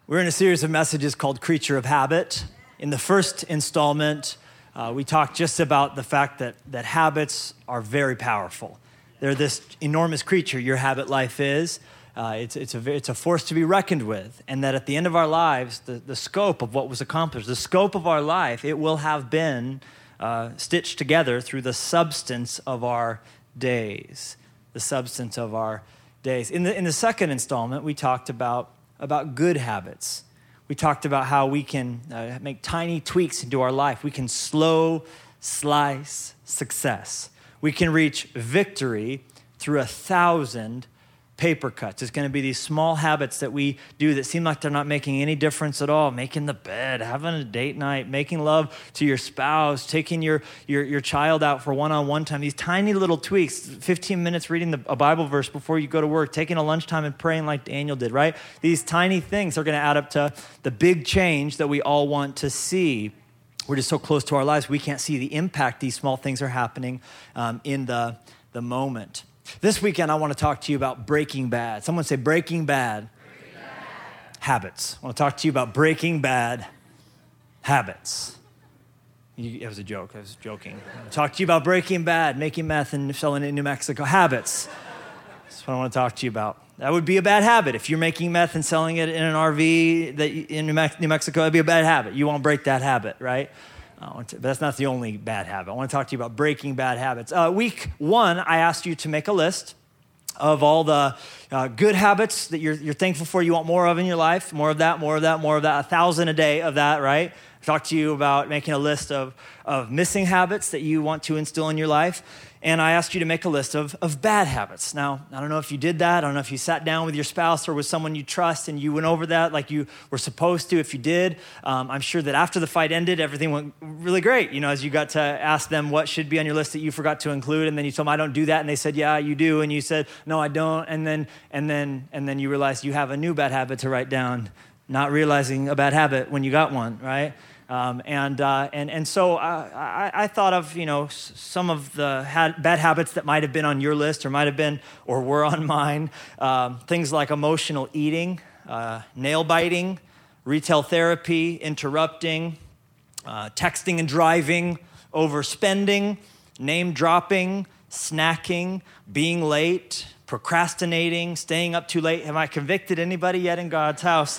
We're in a series of messages called Creature of Habit. In the first installment, we talked just about the fact that habits are very powerful. They're this enormous creature your habit life is. It's a force to be reckoned with, and that at the end of our lives, the scope of what was accomplished, the scope of our life, it will have been stitched together through the substance of our days. The substance of our days. In the second installment, we talked about good habits. We talked about how we can make tiny tweaks into our life. We can slow slice success. We can reach victory through 1,000 paper cuts. It's going to be these small habits that we do that seem like they're not making any difference at all. Making the bed, having a date night, making love to your spouse, taking your child out for one-on-one time. These tiny little tweaks, 15 minutes reading a Bible verse before you go to work, taking a lunchtime and praying like Daniel did, right? These tiny things are going to add up to the big change that we all want to see. We're just so close to our lives, we can't see the impact these small things are happening in the moment. This weekend, I want to talk to you about Breaking Bad. Someone say Breaking Bad. Breaking Bad. Habits. I want to talk to you about Breaking Bad habits. It was a joke. I was joking. I want to talk to you about Breaking Bad, making meth and selling it in New Mexico. Habits. That's what I want to talk to you about. That would be a bad habit. If you're making meth and selling it in an RV in New Mexico, that'd be a bad habit. You won't break that habit, right? But that's not the only bad habit. I want to talk to you about breaking bad habits. Week one, I asked you to make a list of all the good habits that you're thankful for, you want more of in your life. More of that, 1,000 a day of that, right? I talked to you about making a list of missing habits that you want to instill in your life. And I asked you to make a list of bad habits. Now, I don't know if you did that. I don't know if you sat down with your spouse or with someone you trust and you went over that like you were supposed to. If you did, I'm sure that after the fight ended, everything went really great. You know, as you got to ask them what should be on your list that you forgot to include, and then you told them, I don't do that. And they said, yeah, you do. And you said, no, I don't. And then you realized you have a new bad habit to write down, not realizing a bad habit when you got one, right? So I thought of, some of the bad habits that might have been on your list or were on mine. Things like emotional eating, nail biting, retail therapy, interrupting, texting and driving, overspending, name dropping, snacking, being late, procrastinating, staying up too late. Have I convicted anybody yet in God's house?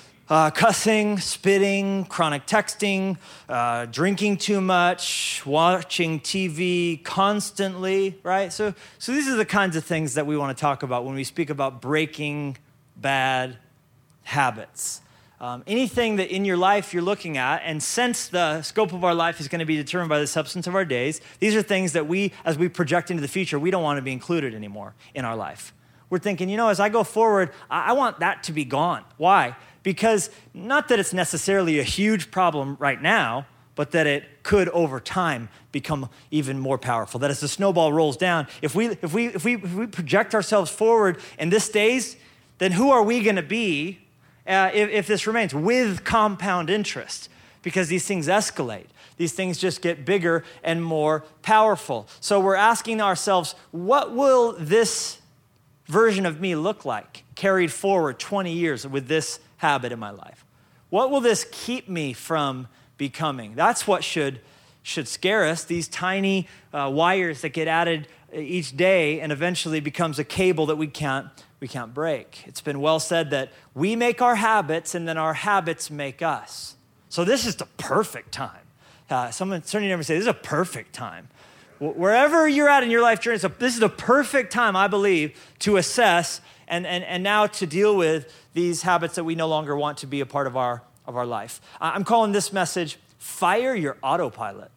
Cussing, spitting, chronic texting, drinking too much, watching TV constantly, right? So these are the kinds of things that we want to talk about when we speak about breaking bad habits. Anything that in your life you're looking at, and since the scope of our life is going to be determined by the substance of our days, these are things that as we project into the future, we don't want to be included anymore in our life. We're thinking, as I go forward, I want that to be gone. Why? Because not that it's necessarily a huge problem right now, but that it could over time become even more powerful. That as the snowball rolls down, if we project ourselves forward and this stays, then who are we going to be if this remains with compound interest? Because these things escalate. These things just get bigger and more powerful. So we're asking ourselves, what will this version of me look like carried forward 20 years with this habit in my life? What will this keep me from becoming? That's what should scare us, these tiny wires that get added each day and eventually becomes a cable that we can't break. It's been well said that we make our habits and then our habits make us. So this is the perfect time. Someone certainly never say, this is a perfect time. Wherever you're at in your life journey, this is the perfect time, I believe, to assess and now to deal with these habits that we no longer want to be a part of our life. I'm calling this message, Fire Your Autopilot.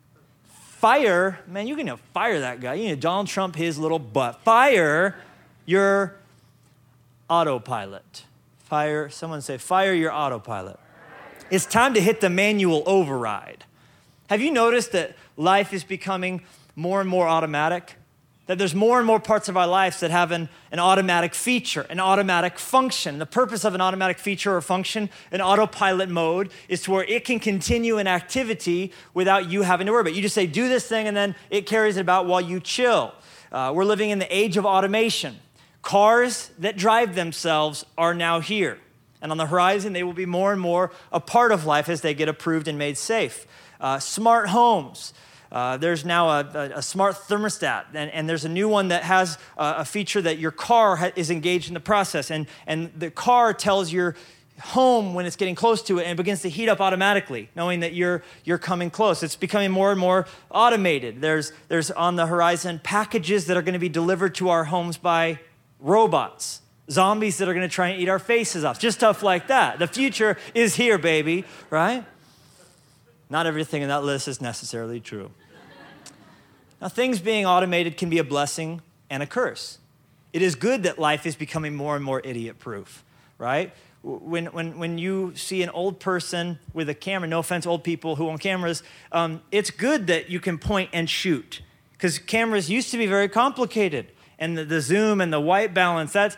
Fire, man, you can fire that guy. You need Donald Trump his little butt. Fire your autopilot. Someone say, fire your autopilot. It's time to hit the manual override. Have you noticed that life is becoming more and more automatic? That there's more and more parts of our lives that have an automatic feature, an automatic function. The purpose of an automatic feature or function, an autopilot mode, is to where it can continue an activity without you having to worry about it. You just say, do this thing, and then it carries it about while you chill. We're living in the age of automation. Cars that drive themselves are now here. And on the horizon, they will be more and more a part of life as they get approved and made safe. Smart homes. There's now a smart thermostat, and there's a new one that has a feature that your car is engaged in the process, and the car tells your home when it's getting close to it and begins to heat up automatically, knowing that you're coming close. It's becoming more and more automated. There's on the horizon packages that are going to be delivered to our homes by robots, zombies that are going to try and eat our faces off, just stuff like that. The future is here, baby, right? Not everything in that list is necessarily true. Now, things being automated can be a blessing and a curse. It is good that life is becoming more and more idiot-proof, right? When you see an old person with a camera, no offense, old people who own cameras, it's good that you can point and shoot, because cameras used to be very complicated. And the zoom and the white balance, that's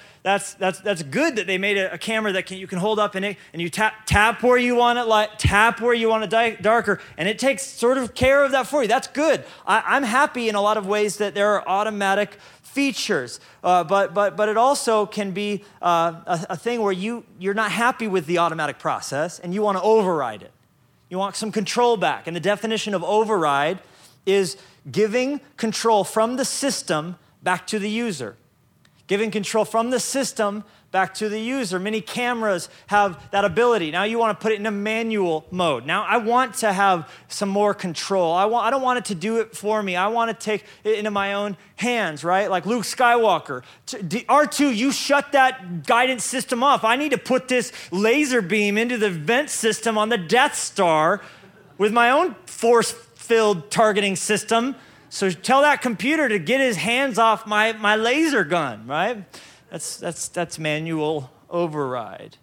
good that they made a camera that you can hold up and you tap where you want it light, tap where you want it darker, and it takes sort of care of that for you. That's good. I'm happy in a lot of ways that there are automatic features, but it also can be a thing where you're not happy with the automatic process and you want to override it. You want some control back. And the definition of override is giving control from the system back to the user. Giving control from the system back to the user. Many cameras have that ability. Now you want to put it in a manual mode. Now I want to have some more control. I don't want it to do it for me. I want to take it into my own hands, right? Like Luke Skywalker. R2, you shut that guidance system off. I need to put this laser beam into the vent system on the Death Star with my own force-filled targeting system. So tell that computer to get his hands off my laser gun, right? That's manual override.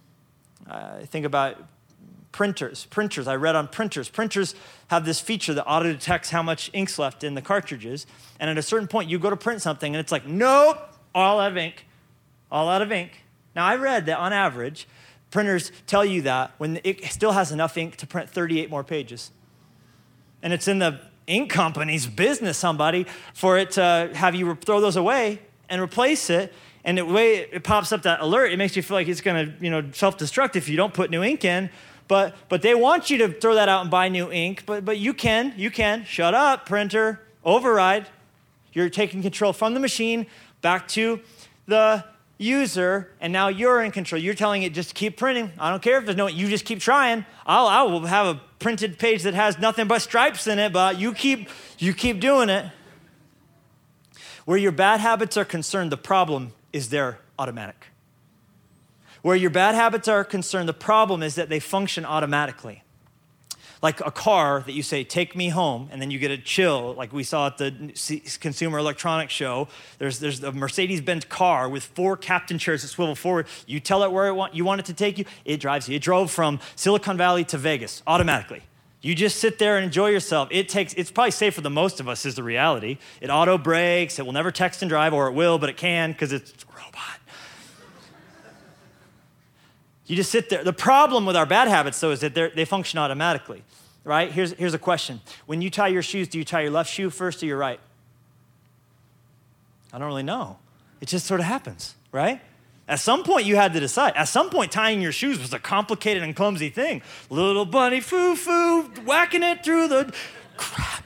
Think about printers. I read on printers. Printers have this feature that auto detects how much ink's left in the cartridges. And at a certain point, you go to print something, and it's like, nope, all out of ink. All out of ink. Now, I read that on average, printers tell you that when it still has enough ink to print 38 more pages. And it's in the ink company's business, somebody, for it to have you throw those away and replace it. And the way it pops up that alert, it makes you feel like it's going to, self-destruct if you don't put new ink in. But they want you to throw that out and buy new ink. But you can. Shut up, printer. Override. You're taking control from the machine back to the user, and now you're in control. You're telling it just keep printing. I don't care if there's no, you just keep trying. I will have a printed page that has nothing but stripes in it, but you keep doing it. Where your bad habits are concerned, the problem is they're automatic. Where your bad habits are concerned, the problem is that they function automatically. Like a car that you say, take me home, and then you get a chill, like we saw at the Consumer Electronics Show. There's a Mercedes-Benz car with 4 captain chairs that swivel forward. You tell it where you want it to take you, it drives you. It drove from Silicon Valley to Vegas automatically. You just sit there and enjoy yourself. It's probably safe for the most of us is the reality. It auto brakes, it will never text and drive, or it will, but it can because it's a robot. You just sit there. The problem with our bad habits, though, is that they function automatically, right? Here's a question. When you tie your shoes, do you tie your left shoe first or your right? I don't really know. It just sort of happens, right? At some point, you had to decide. At some point, tying your shoes was a complicated and clumsy thing. Little bunny foo-foo, whacking it through the crap.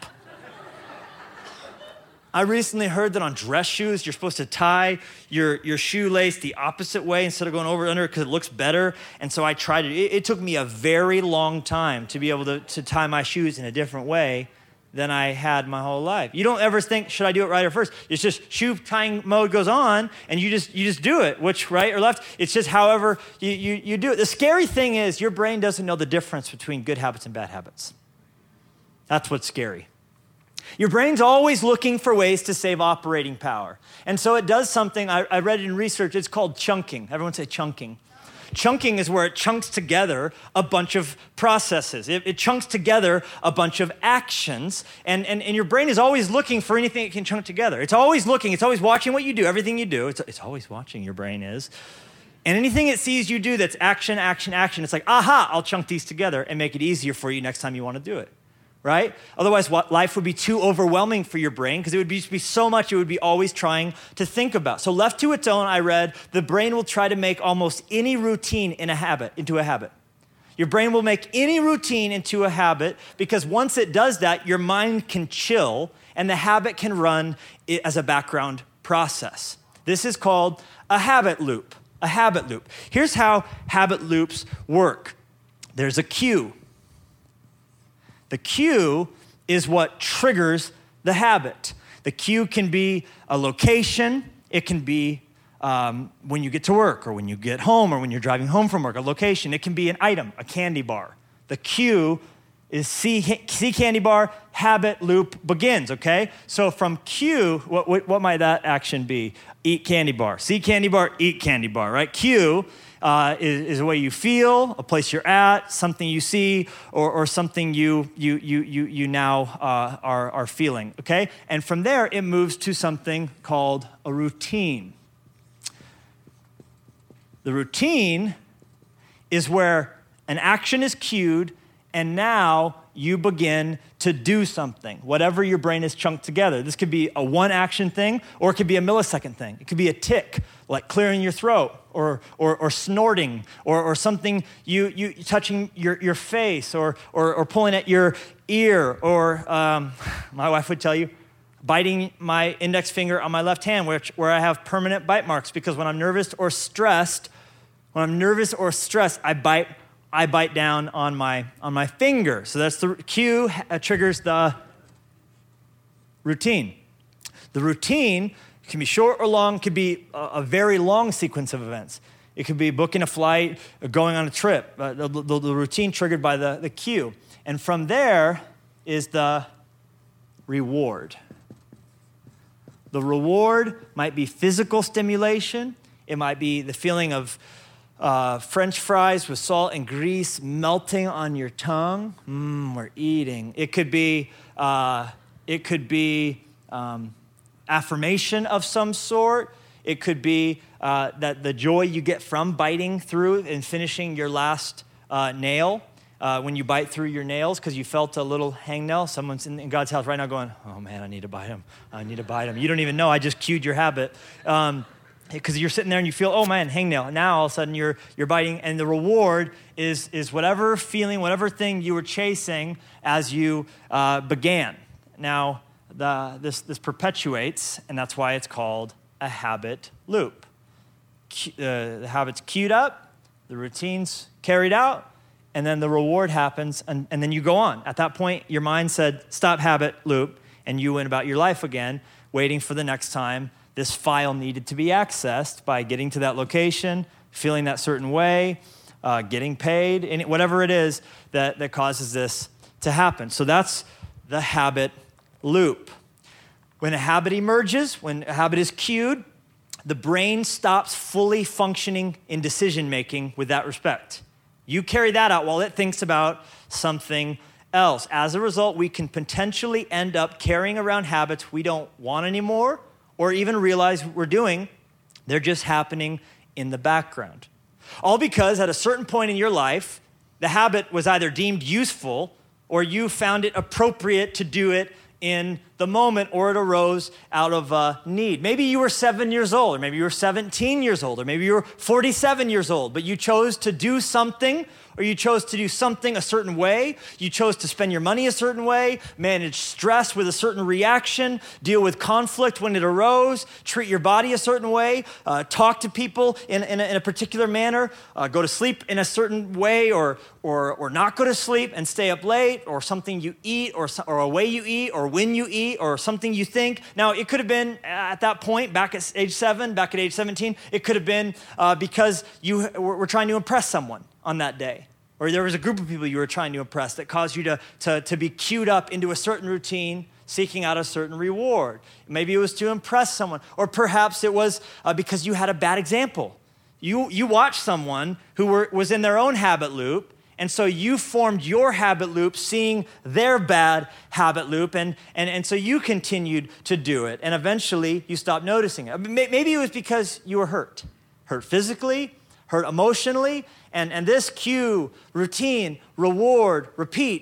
I recently heard that on dress shoes, you're supposed to tie your shoelace the opposite way instead of going over and under because it looks better. And so I tried it. It took me a very long time to be able to tie my shoes in a different way than I had my whole life. You don't ever think, should I do it right or first? It's just shoe tying mode goes on, and you just do it, which right or left. It's just however you do it. The scary thing is your brain doesn't know the difference between good habits and bad habits. That's what's scary. Your brain's always looking for ways to save operating power. And so it does something, I read it in research, it's called chunking. Everyone say chunking. Chunking is where it chunks together a bunch of processes. It chunks together a bunch of actions. And your brain is always looking for anything it can chunk together. It's always looking, it's always watching what you do, everything you do. It's always watching, your brain is. And anything it sees you do that's action, action, action, it's like, aha, I'll chunk these together and make it easier for you next time you want to do it. right? Otherwise, life would be too overwhelming for your brain because it would be so much it would be always trying to think about. So left to its own, I read, the brain will try to make almost any routine into a habit. Your brain will make any routine into a habit because once it does that, your mind can chill and the habit can run as a background process. This is called a habit loop, a habit loop. Here's how habit loops work. There's a cue. The cue is what triggers the habit. The cue can be a location. It can be when you get to work or when you get home or when you're driving home from work, a location. It can be an item, a candy bar. The cue is see candy bar, habit loop begins, okay? So from cue, what might that action be? Eat candy bar. See candy bar, eat candy bar, right? Cue is a way you feel, a place you're at, something you see, or something you now are feeling, okay? And from there, it moves to something called a routine. The routine is where an action is cued, and now you begin to do something, whatever your brain is chunked together. This could be a one action thing, or it could be a millisecond thing. It could be a tick, like clearing your throat, or snorting, or something you touching your face, or pulling at your ear, or my wife would tell you, biting my index finger on my left hand, where I have permanent bite marks, because when I'm nervous or stressed, I bite down on my finger. So that's the cue triggers the routine. The routine can be short or long, could be a very long sequence of events. It could be booking a flight, or going on a trip. The routine triggered by the cue. And from there is the reward. The reward might be physical stimulation. It might be the feeling of French fries with salt and grease melting on your tongue. We're eating. It could be affirmation of some sort. It could be that the joy you get from biting through and finishing your last nail. When you bite through your nails because you felt a little hangnail. Someone's in God's house right now going, oh man, I need to bite him. You don't even know, I just cued your habit. Because you're sitting there and you feel, oh man, hangnail. Now all of a sudden you're biting, and the reward is whatever feeling, whatever thing you were chasing as you began. Now this perpetuates, and that's why it's called a habit loop. The habit's queued up, the routine's carried out, and then the reward happens, and then you go on. At that point, your mind said, stop habit loop, and you went about your life again, waiting for the next time this file needed to be accessed by getting to that location, feeling that certain way, getting paid, and whatever it is that causes this to happen. So that's the habit loop. When a habit emerges, when a habit is cued, the brain stops fully functioning in decision-making with that respect. You carry that out while it thinks about something else. As a result, we can potentially end up carrying around habits we don't want anymore, or even realize we're doing. They're just happening in the background. All because at a certain point in your life, the habit was either deemed useful or you found it appropriate to do it in the moment, or it arose out of a need. Maybe you were 7 years old, or maybe you were 17 years old, or maybe you were 47 years old, but you chose to do something, or you chose to do something a certain way. You chose to spend your money a certain way, manage stress with a certain reaction, deal with conflict when it arose, treat your body a certain way, talk to people in a particular manner, go to sleep in a certain way, or not go to sleep and stay up late, or something you eat, or a way you eat, or when you eat, or something you think. Now, it could have been at that point, back at age 7, back at age 17, it could have been because you were trying to impress someone on that day. Or there was a group of people you were trying to impress that caused you to be queued up into a certain routine, seeking out a certain reward. Maybe it was to impress someone. Or perhaps it was because you had a bad example. You watched someone who was in their own habit loop, and so you formed your habit loop seeing their bad habit loop, and so you continued to do it. And eventually, you stopped noticing it. Maybe it was because you were hurt physically, hurt emotionally, and this cue, routine, reward, repeat,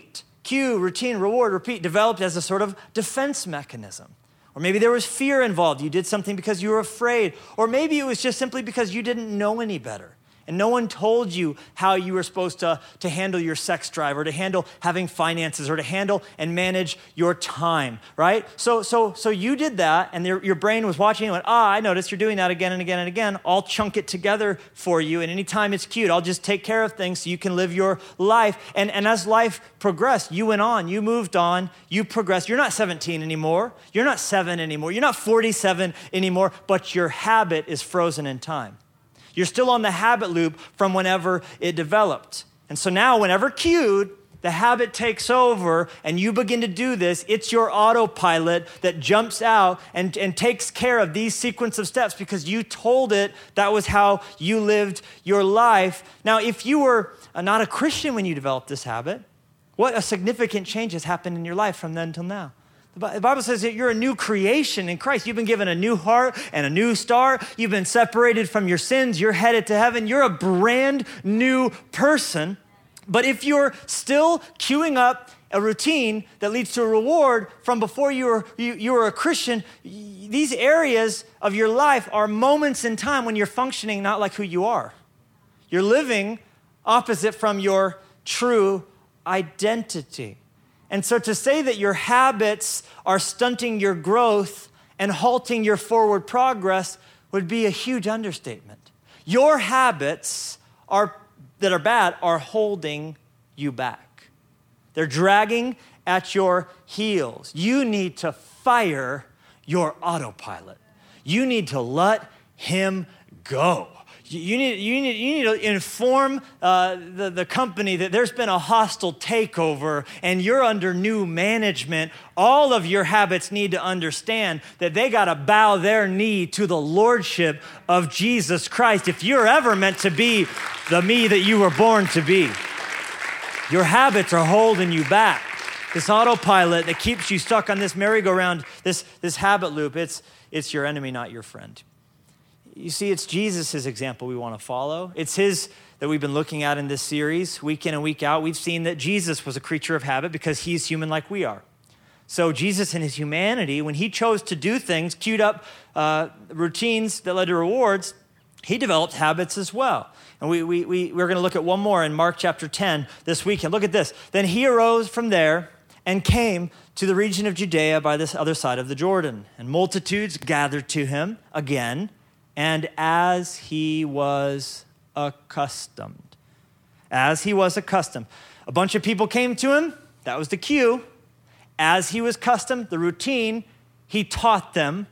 cue, routine, reward, repeat, developed as a sort of defense mechanism. Or maybe there was fear involved. You did something because you were afraid. Or maybe it was just simply because you didn't know any better. And no one told you how you were supposed to handle your sex drive or to handle having finances or to handle and manage your time, right? So you did that, and your brain was watching and went, I noticed you're doing that again and again and again. I'll chunk it together for you, and anytime it's cute, I'll just take care of things so you can live your life. And as life progressed, you went on, you moved on, you progressed. You're not 17 anymore. You're not 7 anymore. You're not 47 anymore, but your habit is frozen in time. You're still on the habit loop from whenever it developed. And so now whenever cued, the habit takes over and you begin to do this. It's your autopilot that jumps out and takes care of these sequence of steps because you told it that was how you lived your life. Now, if you were not a Christian when you developed this habit, what a significant change has happened in your life from then till now. The Bible says that you're a new creation in Christ. You've been given a new heart and a new start. You've been separated from your sins. You're headed to heaven. You're a brand new person. But if you're still queuing up a routine that leads to a reward from before you were a Christian, these areas of your life are moments in time when you're functioning not like who you are. You're living opposite from your true identity. And so to say that your habits are stunting your growth and halting your forward progress would be a huge understatement. Your habits that are bad are holding you back. They're dragging at your heels. You need to fire your autopilot. You need to let him go. You need to inform the company that there's been a hostile takeover and you're under new management. All of your habits need to understand that they got to bow their knee to the lordship of Jesus Christ if you're ever meant to be the me that you were born to be. Your habits are holding you back. This autopilot that keeps you stuck on this merry-go-round, this habit loop, it's your enemy, not your friend. You see, it's Jesus' example we want to follow. It's his that we've been looking at in this series, week in and week out. We've seen that Jesus was a creature of habit because he's human like we are. So Jesus in his humanity, when he chose to do things, queued up routines that led to rewards, he developed habits as well. And we're going to look at one more in Mark chapter 10 this weekend. Look at this. Then he arose from there and came to the region of Judea by this other side of the Jordan. And multitudes gathered to him again, and as he was accustomed. A bunch of people came to him. That was the cue. As he was accustomed, the routine, he taught them.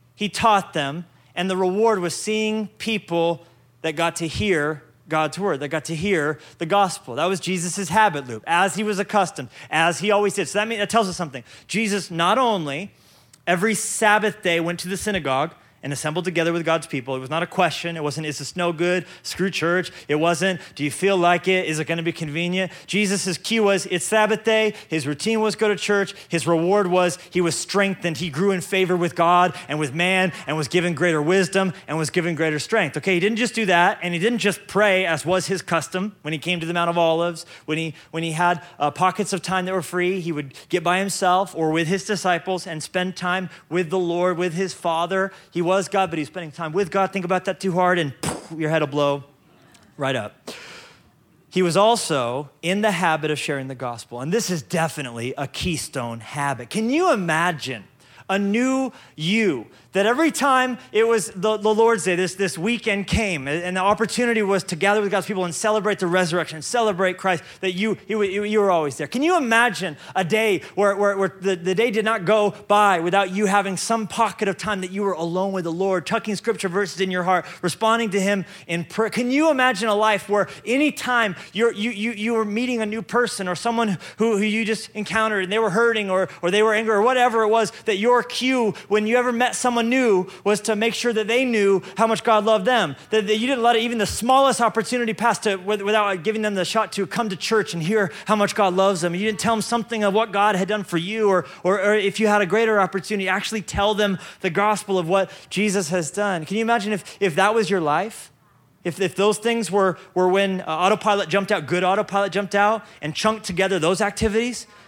And the reward was seeing people that got to hear God's word, that got to hear the gospel. That was Jesus' habit loop, as he was accustomed, as he always did. So that tells us something. Jesus not only every Sabbath day went to the synagogue and assembled together with God's people. It was not a question. It wasn't, is this no good? Screw church. It wasn't, do you feel like it? Is it going to be convenient? Jesus' cue was, it's Sabbath day. His routine was go to church. His reward was he was strengthened. He grew in favor with God and with man and was given greater wisdom and was given greater strength. Okay, he didn't just do that, and he didn't just pray as was his custom when he came to the Mount of Olives. When he had pockets of time that were free, he would get by himself or with his disciples and spend time with the Lord, with his Father. He was God, but he's spending time with God. Think about that too hard and your head will blow right up. He was also in the habit of sharing the gospel. And this is definitely a keystone habit. Can you imagine a new you that every time it was the Lord's Day, this weekend came and the opportunity was to gather with God's people and celebrate the resurrection, celebrate Christ, that you were always there. Can you imagine a day where the day did not go by without you having some pocket of time that you were alone with the Lord, tucking scripture verses in your heart, responding to him in prayer? Can you imagine a life where anytime you were meeting a new person or someone who you just encountered and they were hurting or they were angry or whatever it was, that your cue when you ever met someone new was to make sure that they knew how much God loved them, that you didn't let even the smallest opportunity pass without giving them the shot to come to church and hear how much God loves them. You didn't tell them something of what God had done for you, or if you had a greater opportunity, actually tell them the gospel of what Jesus has done. Can you imagine if that was your life? If those things were when autopilot jumped out, good autopilot jumped out and chunked together those activities?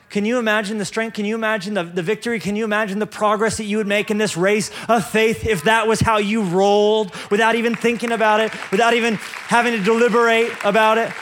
can you imagine the strength? Can you imagine the victory? Can you imagine the progress that you would make in this race of faith if that was how you rolled without even thinking about it, without even having to deliberate about it?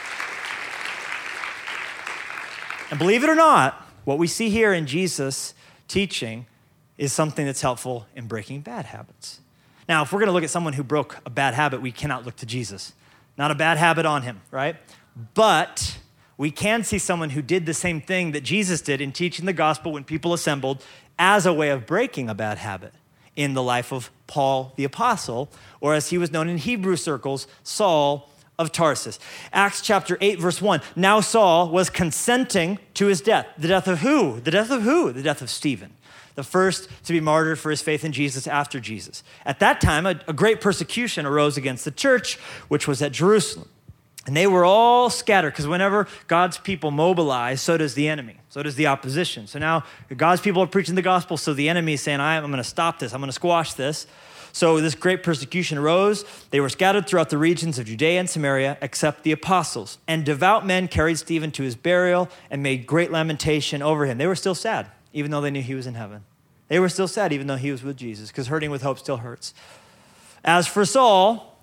And believe it or not, what we see here in Jesus' teaching is something that's helpful in breaking bad habits. Now, if we're going to look at someone who broke a bad habit, we cannot look to Jesus. Not a bad habit on him, right? But we can see someone who did the same thing that Jesus did in teaching the gospel when people assembled as a way of breaking a bad habit in the life of Paul the apostle, or as he was known in Hebrew circles, Saul of Tarsus. Acts chapter 8, verse 1. Now Saul was consenting to his death. The death of who? The death of who? The death of Stephen, the first to be martyred for his faith in Jesus after Jesus. At that time, a great persecution arose against the church, which was at Jerusalem. And they were all scattered, because whenever God's people mobilize, so does the enemy, so does the opposition. So now God's people are preaching the gospel, so the enemy is saying, I'm going to stop this, I'm going to squash this. So this great persecution arose. They were scattered throughout the regions of Judea and Samaria, except the apostles. And devout men carried Stephen to his burial and made great lamentation over him. They were still sad, even though they knew he was in heaven. They were still sad, even though he was with Jesus, because hurting with hope still hurts. As for Saul,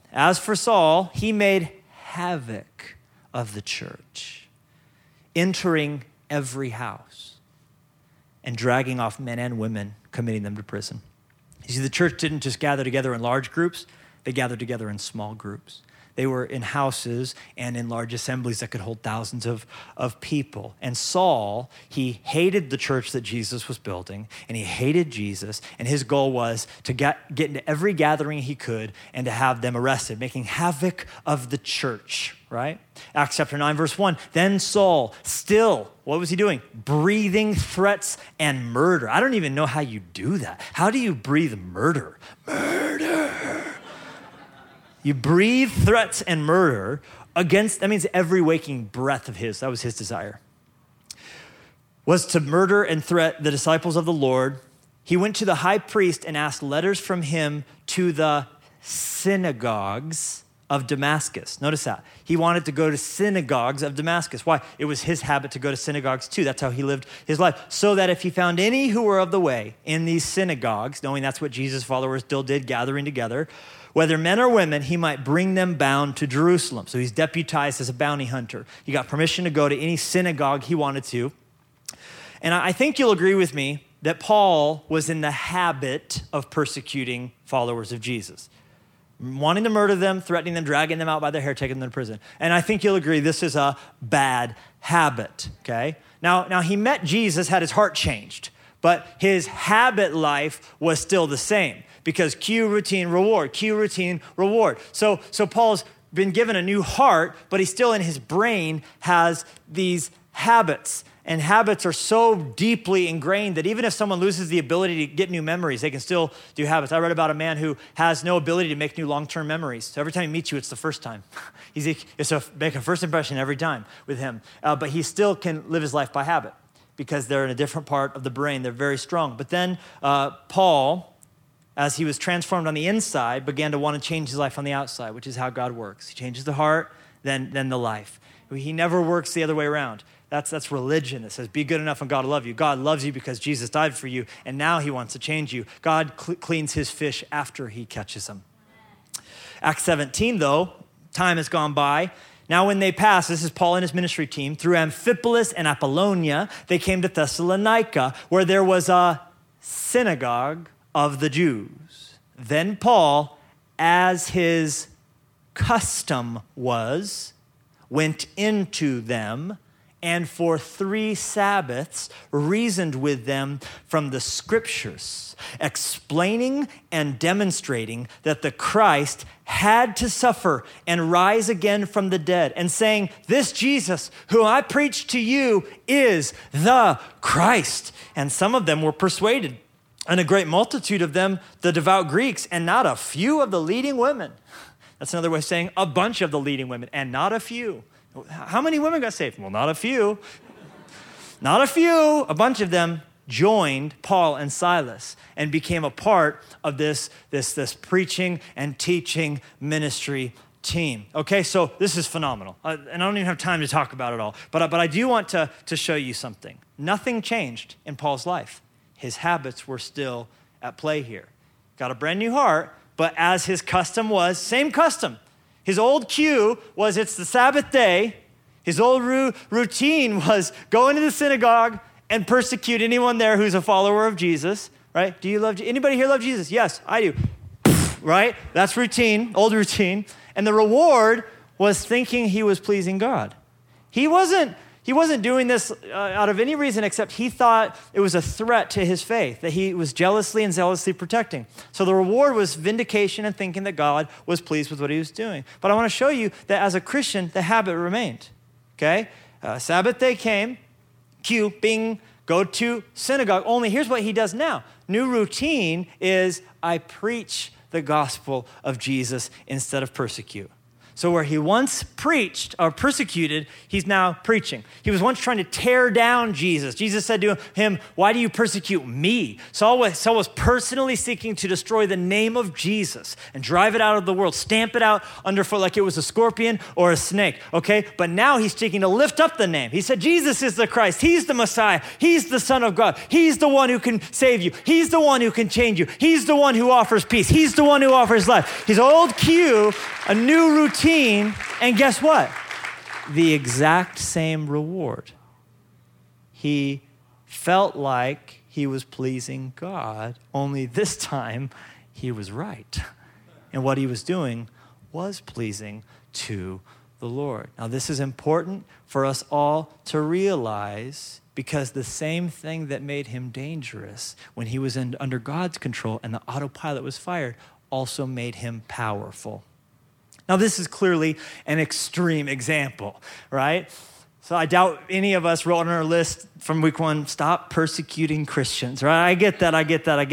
he made havoc of the church, entering every house and dragging off men and women, committing them to prison. You see, the church didn't just gather together in large groups, they gathered together in small groups. They were in houses and in large assemblies that could hold thousands of people. And Saul, he hated the church that Jesus was building, and he hated Jesus, and his goal was to get into every gathering he could and to have them arrested, making havoc of the church, right? Acts chapter 9, verse 1, then Saul, still, what was he doing? Breathing threats and murder. I don't even know how you do that. How do you breathe murder? Murder. You breathe threats and murder against, that means every waking breath of his, that was his desire, was to murder and threat the disciples of the Lord. He went to the high priest and asked letters from him to the synagogues of Damascus. Notice that. He wanted to go to synagogues of Damascus. Why? It was his habit to go to synagogues too. That's how he lived his life. So that if he found any who were of the way in these synagogues, knowing that's what Jesus' followers still did, gathering together, whether men or women, he might bring them bound to Jerusalem. So he's deputized as a bounty hunter. He got permission to go to any synagogue he wanted to. And I think you'll agree with me that Paul was in the habit of persecuting followers of Jesus, wanting to murder them, threatening them, dragging them out by their hair, taking them to prison. And I think you'll agree this is a bad habit, okay? Now he met Jesus, had his heart changed, but his habit life was still the same. Because cue, routine, reward, cue, routine, reward. So Paul's been given a new heart, but he still in his brain has these habits. And habits are so deeply ingrained that even if someone loses the ability to get new memories, they can still do habits. I read about a man who has no ability to make new long-term memories. So every time he meets you, it's the first time. It's to make a first impression every time with him. But he still can live his life by habit because they're in a different part of the brain. They're very strong. But then Paul, as he was transformed on the inside, began to want to change his life on the outside, which is how God works. He changes the heart, then the life. He never works the other way around. That's religion that says, be good enough and God will love you. God loves you because Jesus died for you, and now he wants to change you. God cleans his fish after he catches them. Acts 17, though, time has gone by. Now when they passed, this is Paul and his ministry team, through Amphipolis and Apollonia, they came to Thessalonica, where there was a synagogue of the Jews. Then Paul, as his custom was, went into them and for 3 Sabbaths reasoned with them from the scriptures, explaining and demonstrating that the Christ had to suffer and rise again from the dead, and saying, this Jesus who I preach to you is the Christ. And some of them were persuaded, and a great multitude of them, the devout Greeks, and not a few of the leading women. That's another way of saying a bunch of the leading women, and not a few. How many women got saved? Well, not a few. Not a few. A bunch of them joined Paul and Silas and became a part of this preaching and teaching ministry routine. Okay, so this is phenomenal. And I don't even have time to talk about it all. But I do want to show you something. Nothing changed in Paul's life. His habits were still at play here. Got a brand new heart, but as his custom was, same custom. His old cue was it's the Sabbath day. His old routine was go into the synagogue and persecute anyone there who's a follower of Jesus, right? Do you love, anybody here love Jesus? Yes, I do. Right? That's routine, old routine. And the reward was thinking he was pleasing God. He wasn't doing this out of any reason except he thought it was a threat to his faith, that he was jealously and zealously protecting. So the reward was vindication and thinking that God was pleased with what he was doing. But I want to show you that as a Christian, the habit remained, okay? Sabbath day came, cue, bing, go to synagogue. Only here's what he does now. New routine is I preach the gospel of Jesus instead of persecute. So where he once preached or persecuted, he's now preaching. He was once trying to tear down Jesus. Jesus said to him, why do you persecute me? Saul was personally seeking to destroy the name of Jesus and drive it out of the world, stamp it out underfoot like it was a scorpion or a snake, okay? But now he's seeking to lift up the name. He said, Jesus is the Christ. He's the Messiah. He's the Son of God. He's the one who can save you. He's the one who can change you. He's the one who offers peace. He's the one who offers life. His old cue, a new routine, and guess what? The exact same reward. He felt like he was pleasing God, only this time he was right. And what he was doing was pleasing to the Lord. Now, this is important for us all to realize because the same thing that made him dangerous when he was under God's control and the autopilot was fired also made him powerful. Now, this is clearly an extreme example, right? So I doubt any of us wrote on our list from week one, stop persecuting Christians, right? I get that.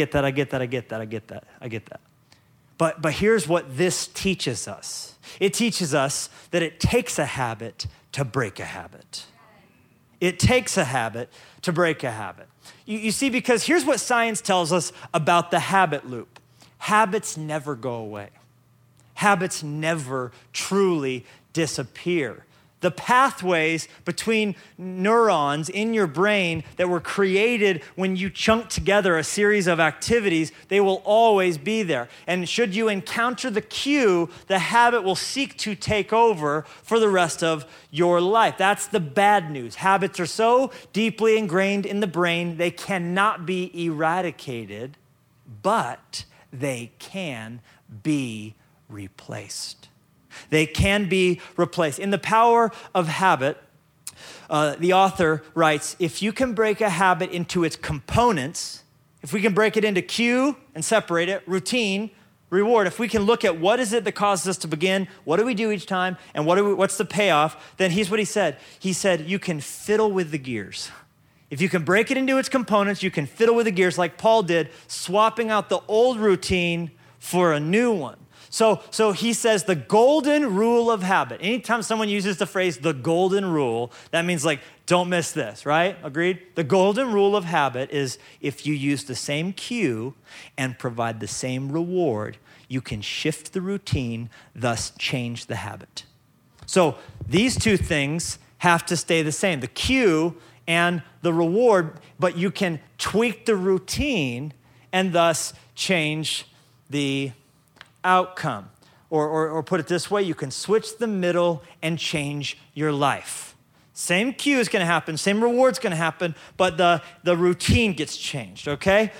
But here's what this teaches us. It teaches us that it takes a habit to break a habit. It takes a habit to break a habit. You see, because here's what science tells us about the habit loop. Habits never go away. Habits never truly disappear. The pathways between neurons in your brain that were created when you chunk together a series of activities, they will always be there. And should you encounter the cue, the habit will seek to take over for the rest of your life. That's the bad news. Habits are so deeply ingrained in the brain, they cannot be eradicated, but they can be replaced. They can be replaced. In The Power of Habit, the author writes, if you can break a habit into its components, if we can break it into cue and separate it, routine, reward, if we can look at what is it that causes us to begin, what do we do each time, and what's the payoff, then here's what he said. He said, you can fiddle with the gears. If you can break it into its components, you can fiddle with the gears like Paul did, swapping out the old routine for a new one. So he says the golden rule of habit. Anytime someone uses the phrase the golden rule, that means like, don't miss this, right? Agreed? The golden rule of habit is if you use the same cue and provide the same reward, you can shift the routine, thus change the habit. So these two things have to stay the same, the cue and the reward, but you can tweak the routine and thus change the outcome. Or put it this way, you can switch the middle and change your life. Same cue is going to happen, same reward's going to happen, but the routine gets changed, okay?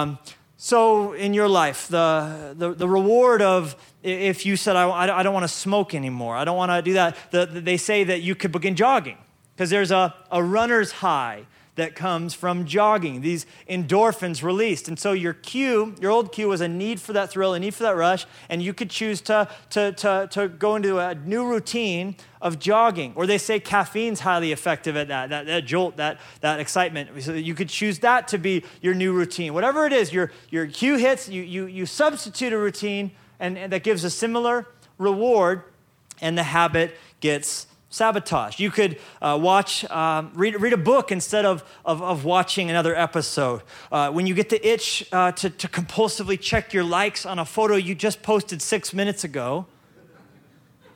So in your life, the reward of if you said, I don't want to smoke anymore, I don't want to do that, they say that you could begin jogging because there's a runner's high that comes from jogging, these endorphins released. And so your old cue was a need for that thrill, a need for that rush, and you could choose to go into a new routine of jogging. Or they say caffeine's highly effective at that jolt, that excitement. So you could choose that to be your new routine. Whatever it is, your cue hits, you substitute a routine, and that gives a similar reward, and the habit gets sabotage. You could read a book instead of watching another episode. When you get the itch to compulsively check your likes on a photo you just posted 6 minutes ago,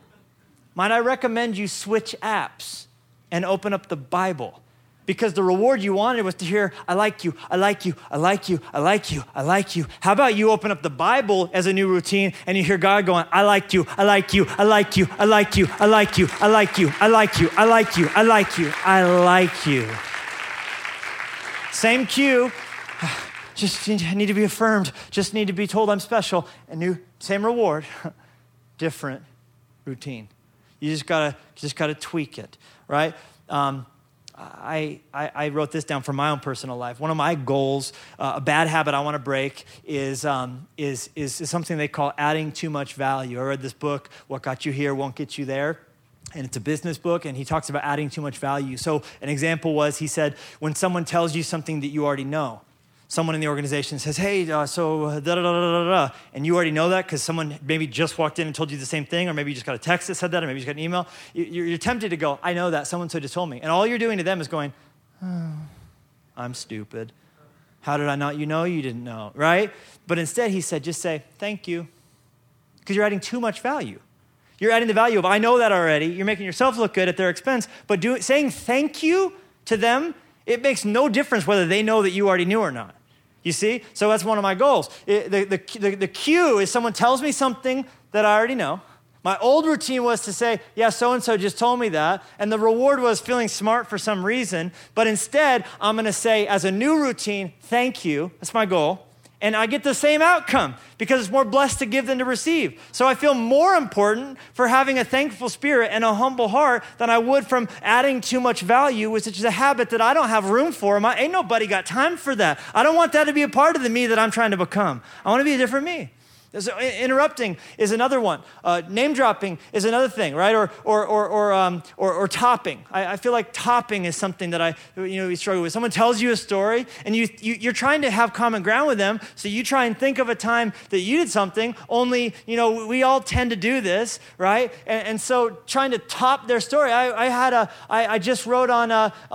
might I recommend you switch apps and open up the Bible? Because the reward you wanted was to hear, I like you, I like you, I like you, I like you, I like you. How about you open up the Bible as a new routine and you hear God going, I like you, I like you, I like you, I like you, I like you, I like you, I like you, I like you, I like you, I like you. Same cue, just need to be affirmed, just need to be told I'm special. Same reward, different routine. You just gotta tweak it, right? I wrote this down for my own personal life. One of my goals, a bad habit I want to break, is something they call adding too much value. I read this book, What Got You Here Won't Get You There. And it's a business book, and he talks about adding too much value. So an example was, he said, when someone tells you something that you already know, someone in the organization says, hey, so da-da-da-da-da-da, and you already know that because someone maybe just walked in and told you the same thing, or maybe you just got a text that said that, or maybe you just got an email. You're tempted to go, I know that, someone just told me. And all you're doing to them is going, oh, I'm stupid. How did I not? You know you didn't know, right? But instead he said, just say, thank you, because you're adding too much value. You're adding the value of, I know that already. You're making yourself look good at their expense, but saying thank you to them, it makes no difference whether they know that you already knew or not. You see? So that's one of my goals. The cue is someone tells me something that I already know. My old routine was to say, yeah, so-and-so just told me that, and the reward was feeling smart for some reason, but instead, I'm going to say, as a new routine, thank you. That's my goal. And I get the same outcome because it's more blessed to give than to receive. So I feel more important for having a thankful spirit and a humble heart than I would from adding too much value, which is a habit that I don't have room for. Ain't nobody got time for that. I don't want that to be a part of the me that I'm trying to become. I want to be a different me. So interrupting is another one. Name dropping is another thing, right? Or topping. I feel like topping is something that we struggle with. Someone tells you a story, and you're trying to have common ground with them, so you try and think of a time that you did something. Only we all tend to do this, right? And so trying to top their story. I just rode on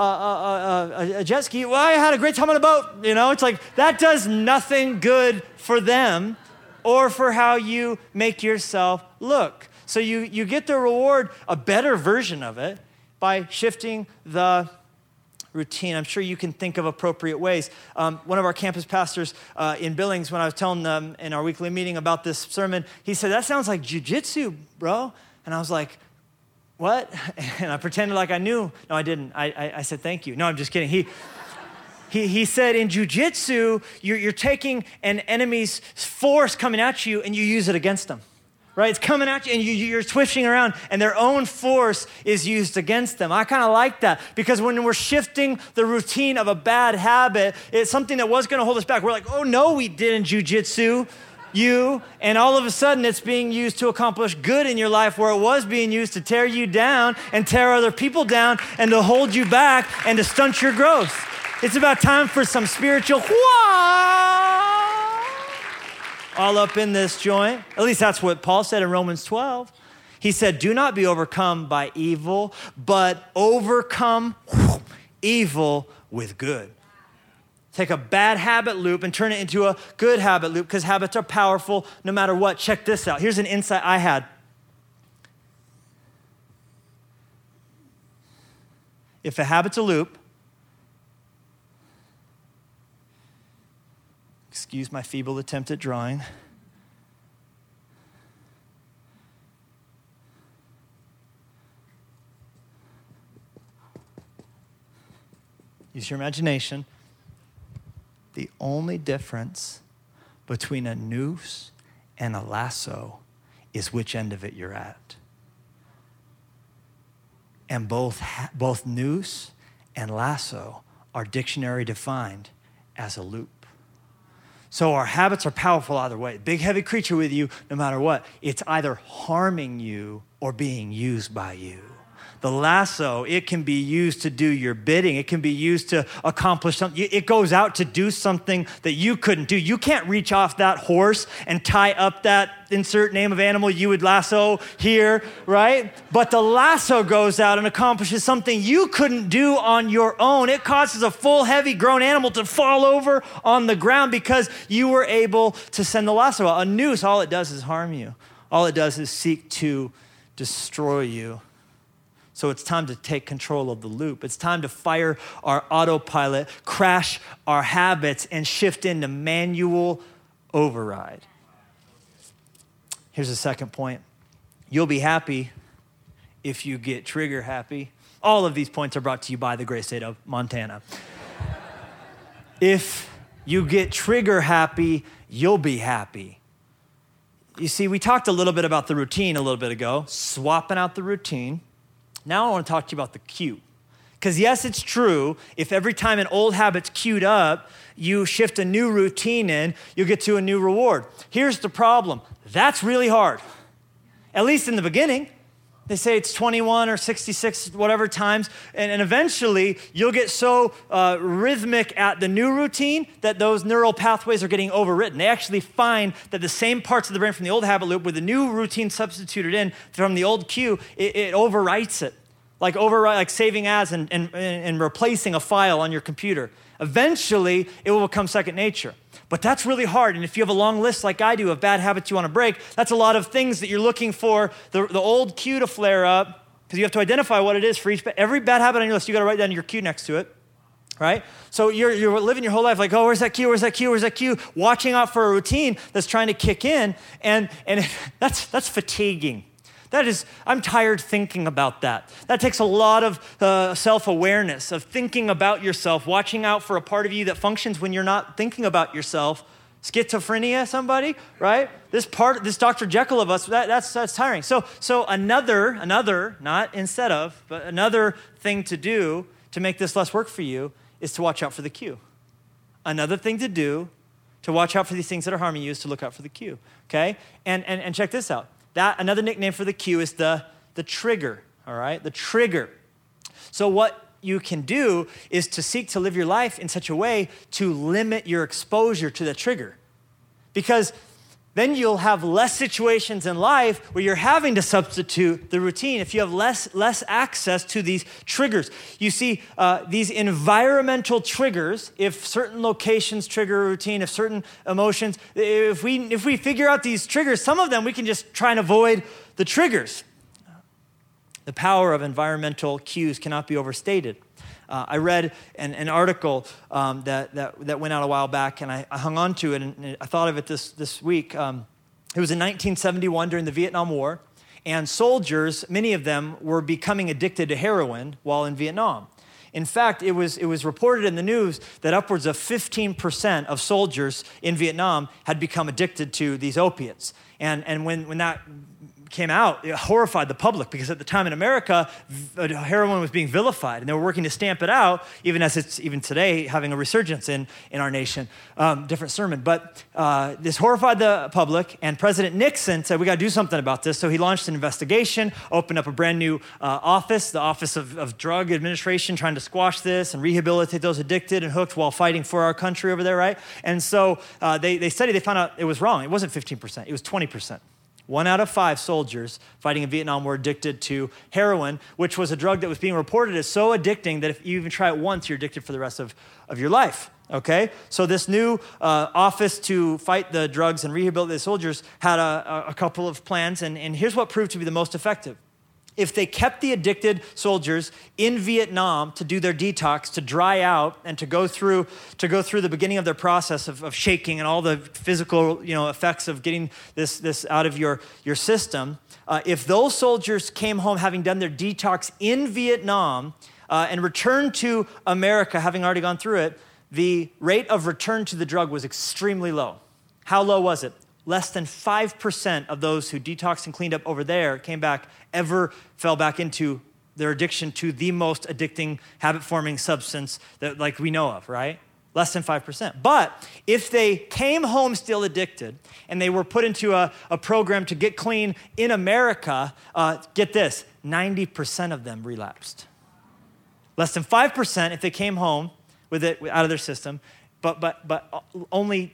a jet ski. Well, I had a great time on a boat. It's like that does nothing good for them, or for how you make yourself look. So you get the reward, a better version of it, by shifting the routine. I'm sure you can think of appropriate ways. One of our campus pastors in Billings, when I was telling them in our weekly meeting about this sermon, he said, that sounds like jujitsu, bro. And I was like, what? And I pretended like I knew. No, I didn't. I said, thank you. No, I'm just kidding. He said in jujitsu, you're taking an enemy's force coming at you and you use it against them, right? It's coming at you and you're switching around and their own force is used against them. I kind of like that because when we're shifting the routine of a bad habit, it's something that was going to hold us back. We're like, oh no, we didn't jujitsu you, and all of a sudden it's being used to accomplish good in your life where it was being used to tear you down and tear other people down and to hold you back and to stunt your growth. It's about time for some spiritual all up in this joint. At least that's what Paul said in Romans 12. He said, do not be overcome by evil, but overcome evil with good. Take a bad habit loop and turn it into a good habit loop because habits are powerful no matter what. Check this out. Here's an insight I had. If a habit's a loop, excuse my feeble attempt at drawing. Use your imagination. The only difference between a noose and a lasso is which end of it you're at. And both noose and lasso are dictionary defined as a loop. So our habits are powerful either way. Big, heavy creature with you, no matter what. It's either harming you or being used by you. The lasso, it can be used to do your bidding. It can be used to accomplish something. It goes out to do something that you couldn't do. You can't reach off that horse and tie up that insert name of animal you would lasso here, right? But the lasso goes out and accomplishes something you couldn't do on your own. It causes a full, heavy grown animal to fall over on the ground because you were able to send the lasso out. A noose, all it does is harm you. All it does is seek to destroy you. So it's time to take control of the loop. It's time to fire our autopilot, crash our habits, and shift into manual override. Here's the second point. You'll be happy if you get trigger happy. All of these points are brought to you by the great state of Montana. If you get trigger happy, you'll be happy. You see, we talked a little bit about the routine a little bit ago, swapping out the routine. Now I want to talk to you about the cue. Because yes, it's true, if every time an old habit's queued up, you shift a new routine in, you'll get to a new reward. Here's the problem. That's really hard, at least in the beginning. They say it's 21 or 66, whatever times, and eventually you'll get so rhythmic at the new routine that those neural pathways are getting overwritten. They actually find that the same parts of the brain from the old habit loop with the new routine substituted in from the old cue, it overwrites it, like saving as and replacing a file on your computer. Eventually, it will become second nature. But that's really hard. And if you have a long list like I do of bad habits you want to break, that's a lot of things that you're looking for the old cue to flare up, because you have to identify what it is for every bad habit on your list. You got to write down your cue next to it, right? So you're living your whole life like, oh, where's that cue? Where's that cue? Where's that cue? Watching out for a routine that's trying to kick in, and that's fatiguing. I'm tired thinking about that. That takes a lot of self-awareness, of thinking about yourself, watching out for a part of you that functions when you're not thinking about yourself. Schizophrenia, somebody, right? This Dr. Jekyll of us, that's tiring. So another, not instead of, but another thing to do to make this less work for you is to watch out for the cue. Another thing to do to watch out for these things that are harming you is to look out for the cue, okay? And check this out. Another nickname for the cue is the trigger, all right? The trigger. So what you can do is to seek to live your life in such a way to limit your exposure to the trigger. Because then you'll have less situations in life where you're having to substitute the routine if you have less access to these triggers. You see, these environmental triggers, if certain locations trigger a routine, if certain emotions, if we figure out these triggers, some of them we can just try and avoid the triggers. The power of environmental cues cannot be overstated. I read an article that went out a while back, and I hung on to it, and I thought of it this week. It was in 1971 during the Vietnam War, and soldiers, many of them, were becoming addicted to heroin while in Vietnam. In fact, it was reported in the news that upwards of 15% of soldiers in Vietnam had become addicted to these opiates. And when that came out, it horrified the public, because at the time in America, heroin was being vilified, and they were working to stamp it out, even as it's even today having a resurgence in our nation. Different sermon. But this horrified the public, and President Nixon said, we got to do something about this. So he launched an investigation, opened up a brand new office, the Office of Drug Administration, trying to squash this and rehabilitate those addicted and hooked while fighting for our country over there, right? And so they studied, they found out it was wrong. It wasn't 15%, it was 20%. 1 out of 5 soldiers fighting in Vietnam were addicted to heroin, which was a drug that was being reported as so addicting that if you even try it once, you're addicted for the rest of your life, okay? So this new office to fight the drugs and rehabilitate the soldiers had a couple of plans, and here's what proved to be the most effective. If they kept the addicted soldiers in Vietnam to do their detox, to dry out, and to go through the beginning of their process of shaking and all the physical effects of getting this out of your system, if those soldiers came home having done their detox in Vietnam and returned to America having already gone through it, the rate of return to the drug was extremely low. How low was it? Less than 5% of those who detoxed and cleaned up over there came back, ever fell back into their addiction to the most addicting, habit-forming substance that like we know of, right? Less than 5%. But if they came home still addicted and they were put into a program to get clean in America, get this, 90% of them relapsed. Less than 5% if they came home with it out of their system, but only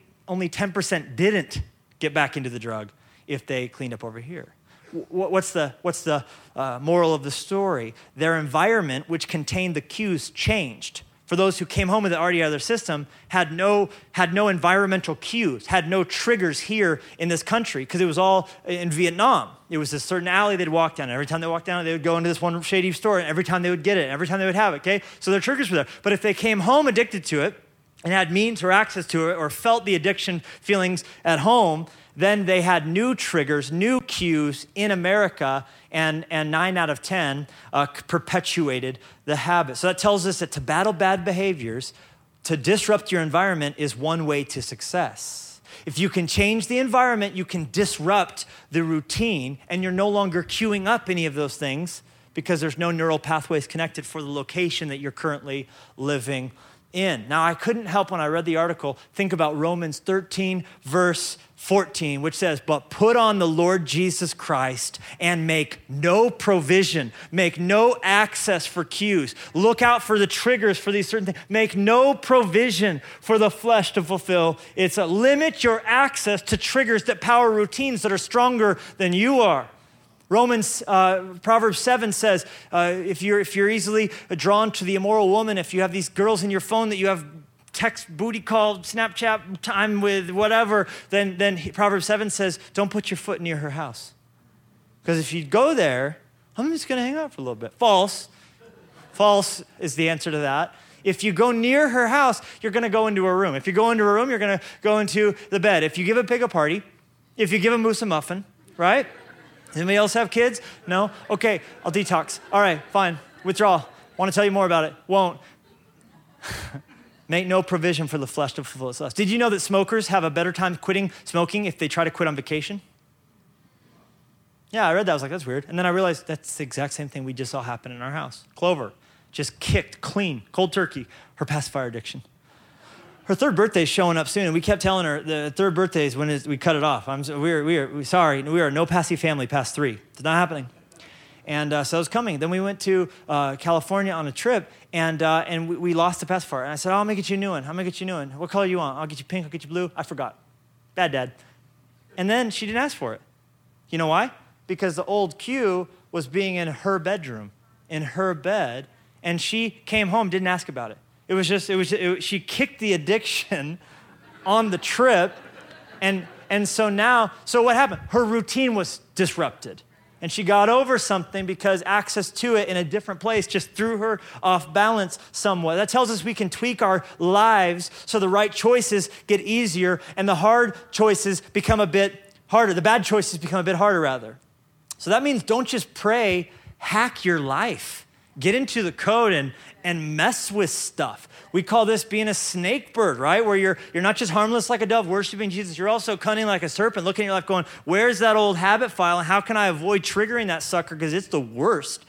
10% didn't get back into the drug if they cleaned up over here. What's the moral of the story? Their environment, which contained the cues, changed for those who came home with it already out of their system, had no environmental cues, had no triggers here in this country, because it was all in Vietnam. It was a certain alley they'd walk down. Every time they walked down, they would go into this one shady store, and every time they would get it, every time they would have it, okay? So their triggers were there. But if they came home addicted to it and had means or access to it or felt the addiction feelings at home, then they had new triggers, new cues in America, and 9 out of 10 perpetuated the habit. So that tells us that to battle bad behaviors, to disrupt your environment is one way to success. If you can change the environment, you can disrupt the routine, and you're no longer queuing up any of those things because there's no neural pathways connected for the location that you're currently living in. Now, I couldn't help when I read the article think about Romans 13, verse 14, which says, but put on the Lord Jesus Christ and make no provision, make no access for cues. Look out for the triggers for these certain things. Make no provision for the flesh to fulfill. It's a limit your access to triggers that power routines that are stronger than you are. Proverbs 7 says, if you're easily drawn to the immoral woman, if you have these girls in your phone that you have text, booty call, Snapchat time with, whatever, then Proverbs 7 says, don't put your foot near her house. Because if you go there, I'm just going to hang out for a little bit. False. False is the answer to that. If you go near her house, you're going to go into her room. If you go into her room, you're going to go into the bed. If you give a pig a party, if you give a moose a muffin, right? Anybody else have kids? No? Okay, I'll detox. All right, fine. Withdraw. Want to tell you more about it. Won't. Make no provision for the flesh to fulfill its lust. Did you know that smokers have a better time quitting smoking if they try to quit on vacation? Yeah, I read that. I was like, that's weird. And then I realized that's the exact same thing we just saw happen in our house. Clover just kicked clean, cold turkey, her pacifier addiction. Her third birthday is showing up soon, and we kept telling her the third birthday is when we cut it off. We're sorry, we are no passy family past 3. It's not happening. And so it was coming. Then we went to California on a trip, and we lost the pacifier. And I said, I'm going to get you a new one. I'm going to get you a new one. What color you want? I'll get you pink. I'll get you blue. I forgot. Bad dad. And then she didn't ask for it. You know why? Because the old cue was being in her bedroom, in her bed, and she came home, didn't ask about it. She kicked the addiction on the trip, and so what happened? Her routine was disrupted, and she got over something because access to it in a different place just threw her off balance somewhat. That tells us we can tweak our lives so the right choices get easier, and the hard choices become a bit harder. The bad choices become a bit harder, rather. So that means don't just pray, hack your life. Get into the code and mess with stuff. We call this being a snake bird, right? Where you're not just harmless like a dove, worshiping Jesus. You're also cunning like a serpent, looking at your life going, where's that old habit file, and how can I avoid triggering that sucker, because it's the worst.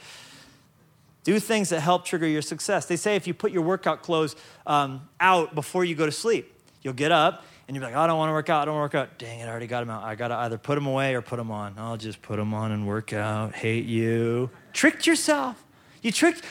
Do things that help trigger your success. They say if you put your workout clothes out before you go to sleep, you'll get up, and you're like, I don't want to work out. Dang it, I already got them out. I got to either put them away or put them on. I'll just put them on and work out. Hate you. Tricked yourself. You're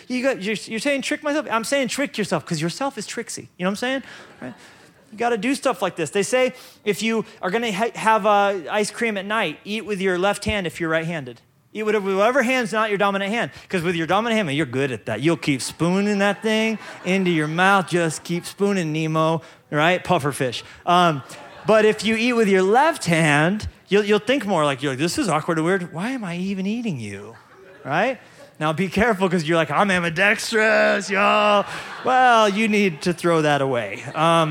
saying trick myself? I'm saying trick yourself because yourself is tricksy. You know what I'm saying? Right? You got to do stuff like this. They say if you are going to have ice cream at night, eat with your left hand if you're right-handed. Eat with whatever hand's not your dominant hand, because with your dominant hand, you're good at that. You'll keep spooning that thing into your mouth. Just keep spooning, Nemo, right? Pufferfish. But if you eat with your left hand, you'll think more like, you're like, this is awkward and weird. Why am I even eating you, right? Now, be careful, because you're like, I'm ambidextrous, y'all. Well, you need to throw that away.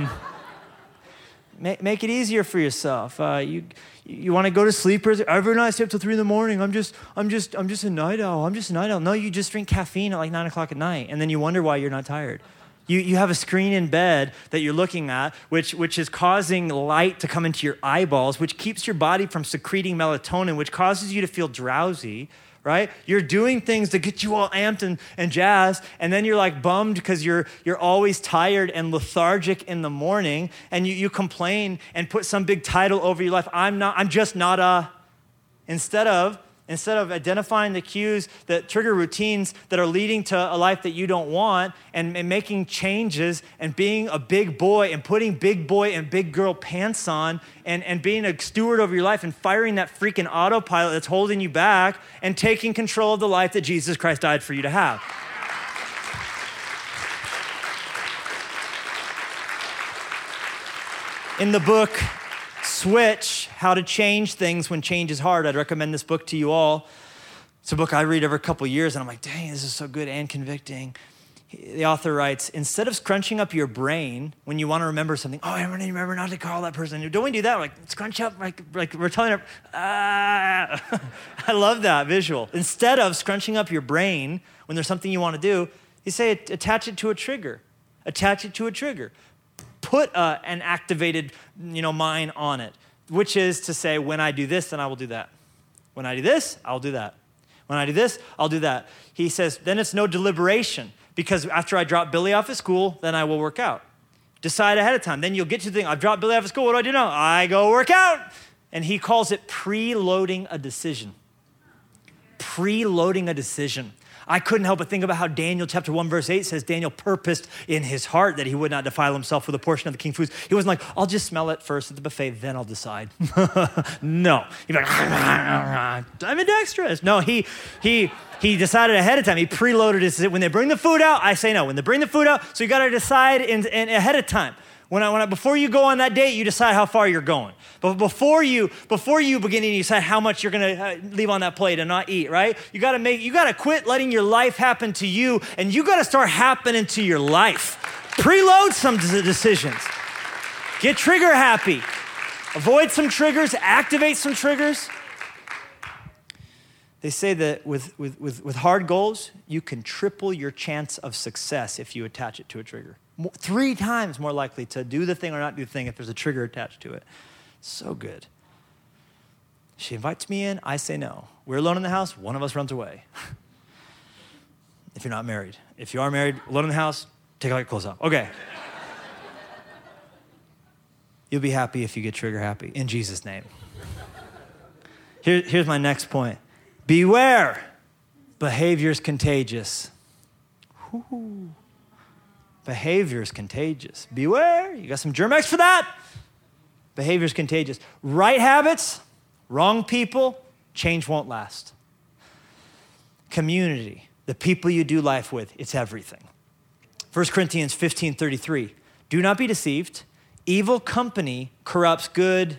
Make it easier for yourself. You want to go to sleep every night, stay up till 3 a.m. I'm just a night owl. No, you just drink caffeine at like 9 o'clock at night, and then you wonder why you're not tired. You have a screen in bed that you're looking at, which is causing light to come into your eyeballs, which keeps your body from secreting melatonin, which causes you to feel drowsy. Right? You're doing things to get you all amped and jazzed, and then you're like bummed because you're always tired and lethargic in the morning, and you complain and put some big title over your life. I'm just not a. Instead of identifying the cues that trigger routines that are leading to a life that you don't want, and making changes and being a big boy and putting big boy and big girl pants on and being a steward over your life and firing that freaking autopilot that's holding you back and taking control of the life that Jesus Christ died for you to have. In the book, Switch, How to Change Things When Change is Hard, I'd recommend this book to you all. It's a book I read every couple of years, and I'm like, dang, this is so good and convicting. The author writes, instead of scrunching up your brain when you want to remember something, oh, I remember not to call that person. Don't we do that? We're like, scrunch up, like we're telling her, I love that visual. Instead of scrunching up your brain when there's something you want to do, you say, attach it to a trigger. Attach it to a trigger. Put an activated, mind on it, which is to say, when I do this, then I will do that. When I do this, I'll do that. When I do this, I'll do that. He says, then it's no deliberation, because after I drop Billy off at school, then I will work out. Decide ahead of time. Then you'll get to the thing, I've dropped Billy off at school, what do I do now? I go work out. And he calls it preloading a decision. Preloading a decision. I couldn't help but think about how Daniel chapter 1 verse 8 says Daniel purposed in his heart that he would not defile himself with a portion of the king's foods. He wasn't like, I'll just smell it first at the buffet, then I'll decide. No. He'd be like, I'm ambidextrous. No, he decided ahead of time. He preloaded his, when they bring the food out, I say no. When they bring the food out, so you got to decide in ahead of time. Before you go on that date, you decide how far you're going. But before you begin, you decide how much you're going to leave on that plate and not eat, right? You got to quit letting your life happen to you, and you got to start happening to your life. Preload some decisions. Get trigger happy. Avoid some triggers. Activate some triggers. They say that with hard goals, you can triple your chance of success if you attach it to a trigger. 3 times more likely to do the thing or not do the thing if there's a trigger attached to it. So good. She invites me in, I say no. We're alone in the house, one of us runs away. If you're not married. If you are married, alone in the house, take all your clothes off. Okay. You'll be happy if you get trigger happy, in Jesus' name. Here's my next point. Beware, behavior's contagious. Woo-hoo. Behavior is contagious. Beware. You got some Germ-X for that? Behavior is contagious. Right habits, wrong people, change won't last. Community, the people you do life with, it's everything. 1 Corinthians 15:33. Do not be deceived. Evil company corrupts good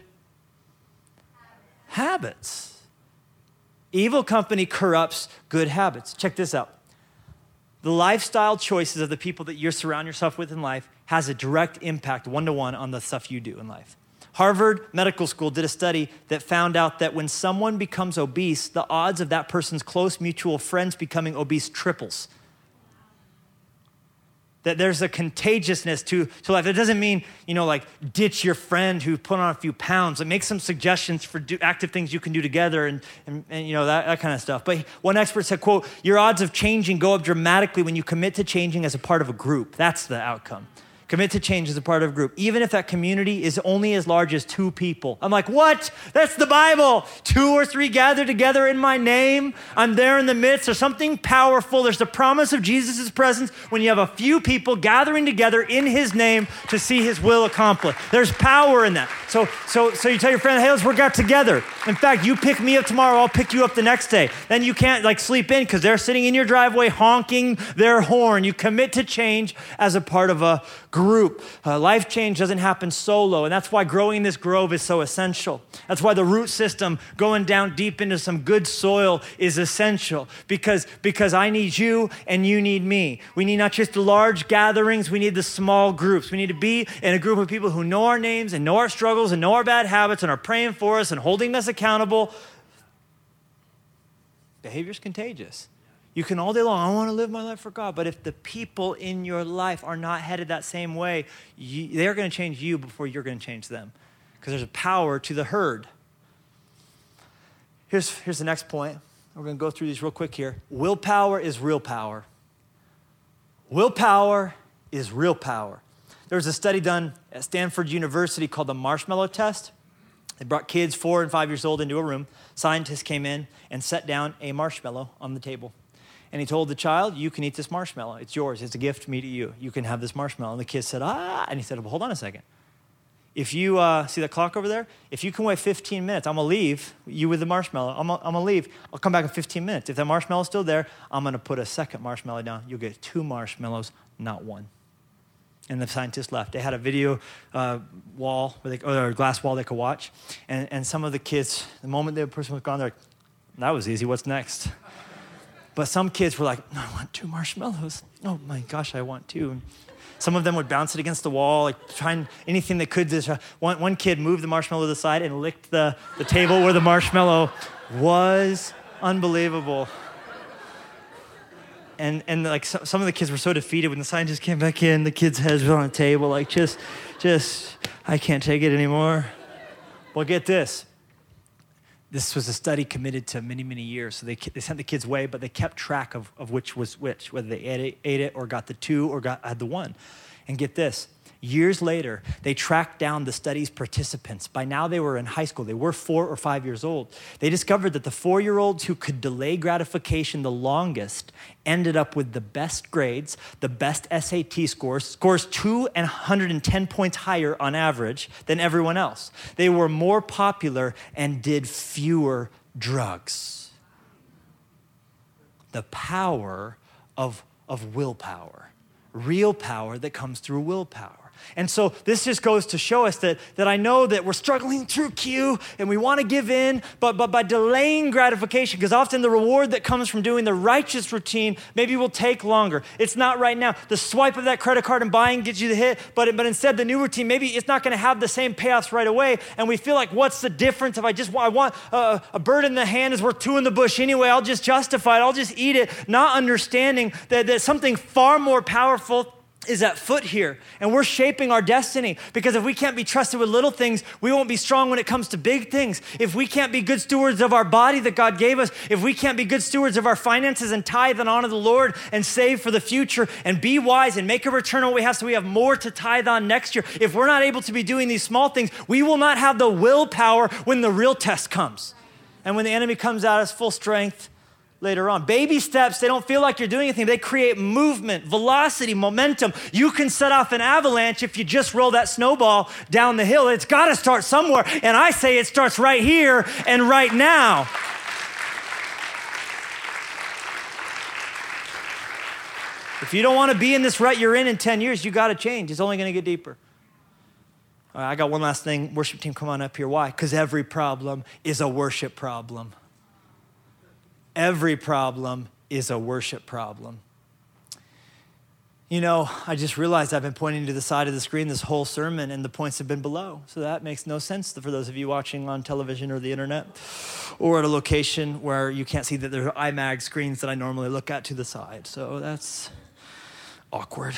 habits. Evil company corrupts good habits. Check this out. The lifestyle choices of the people that you surround yourself with in life has a direct impact, 1-to-1, on the stuff you do in life. Harvard Medical School did a study that found out that when someone becomes obese, the odds of that person's close mutual friends becoming obese triples. That there's a contagiousness to life. It doesn't mean, ditch your friend who put on a few pounds. It makes some suggestions for active things you can do together and that kind of stuff. But one expert said, quote, your odds of changing go up dramatically when you commit to changing as a part of a group. That's the outcome. Commit to change as a part of a group, even if that community is only as large as 2 people. I'm like, what? That's the Bible. 2 or 3 gather together in my name. I'm there in the midst. There's something powerful. There's the promise of Jesus' presence when you have a few people gathering together in his name to see his will accomplished. There's power in that. So you tell your friend, hey, let's work out together. In fact, you pick me up tomorrow, I'll pick you up the next day. Then you can't sleep in because they're sitting in your driveway honking their horn. You commit to change as a part of a group. Life change doesn't happen solo, and that's why growing this grove is so essential. That's why the root system going down deep into some good soil is essential, because I need you and you need me. We need not just the large gatherings, we need the small groups. We need to be in a group of people who know our names and know our struggles and know our bad habits and are praying for us and holding us accountable. Behavior's contagious. You can all day long, I want to live my life for God. But if the people in your life are not headed that same way, they're going to change you before you're going to change them. Because there's a power to the herd. Here's the next point. We're going to go through these real quick here. Willpower is real power. Willpower is real power. There was a study done at Stanford University called the Marshmallow Test. They brought kids 4 and 5 years old into a room. Scientists came in and set down a marshmallow on the table. And he told the child, you can eat this marshmallow. It's yours. It's a gift from me to you. You can have this marshmallow. And the kid said, And he said, well, hold on a second. If you see the clock over there? If you can wait 15 minutes, I'm going to leave you with the marshmallow. I'm going to leave. I'll come back in 15 minutes. If that marshmallow's still there, I'm going to put a second marshmallow down. You'll get 2 marshmallows, not 1. And the scientists left. They had a video wall, or a glass wall they could watch. And some of the kids, the moment the person was gone, they're like, that was easy, what's next? But some kids were like, I want 2 marshmallows. Oh my gosh, I want 2. And some of them would bounce it against the wall, like trying anything they could. One kid moved the marshmallow to the side and licked the table where the marshmallow was. Unbelievable. And like some of the kids were so defeated when the scientists came back in, the kids' heads were on the table, like just, I can't take it anymore. Well, get this. This was a study committed to many, many years. So they sent the kids away, but they kept track of which was which, whether they ate it or got the 2 or had the 1. And get this. Years later, they tracked down the study's participants. By now, they were in high school. They were 4 or 5 years old. They discovered that the 4-year-olds who could delay gratification the longest ended up with the best grades, the best SAT scores 210 points higher on average than everyone else. They were more popular and did fewer drugs. The power of willpower, real power that comes through willpower. And so this just goes to show us that I know that we're struggling through Q and we want to give in, but by delaying gratification, because often the reward that comes from doing the righteous routine maybe will take longer. It's not right now. The swipe of that credit card and buying gets you the hit, but instead the new routine, maybe it's not going to have the same payoffs right away. And we feel like, what's the difference if I want a bird in the hand is worth 2 in the bush anyway. I'll just justify it. I'll just eat it, not understanding that something far more powerful is at foot here. And we're shaping our destiny, because if we can't be trusted with little things, we won't be strong when it comes to big things. If we can't be good stewards of our body that God gave us, if we can't be good stewards of our finances and tithe and honor the Lord and save for the future and be wise and make a return on what we have so we have more to tithe on next year, if we're not able to be doing these small things, we will not have the willpower when the real test comes. And when the enemy comes at us full strength, later on. Baby steps, they don't feel like you're doing anything. They create movement, velocity, momentum. You can set off an avalanche if you just roll that snowball down the hill. It's got to start somewhere. And I say it starts right here and right now. If you don't want to be in this rut you're in 10 years, you got to change. It's only going to get deeper. All right, I got one last thing. Worship team, come on up here. Why? Because every problem is a worship problem. Every problem is a worship problem. You know, I just realized I've been pointing to the side of the screen this whole sermon and the points have been below. So that makes no sense for those of you watching on television or the internet or at a location where you can't see that there are iMag screens that I normally look at to the side. So that's awkward.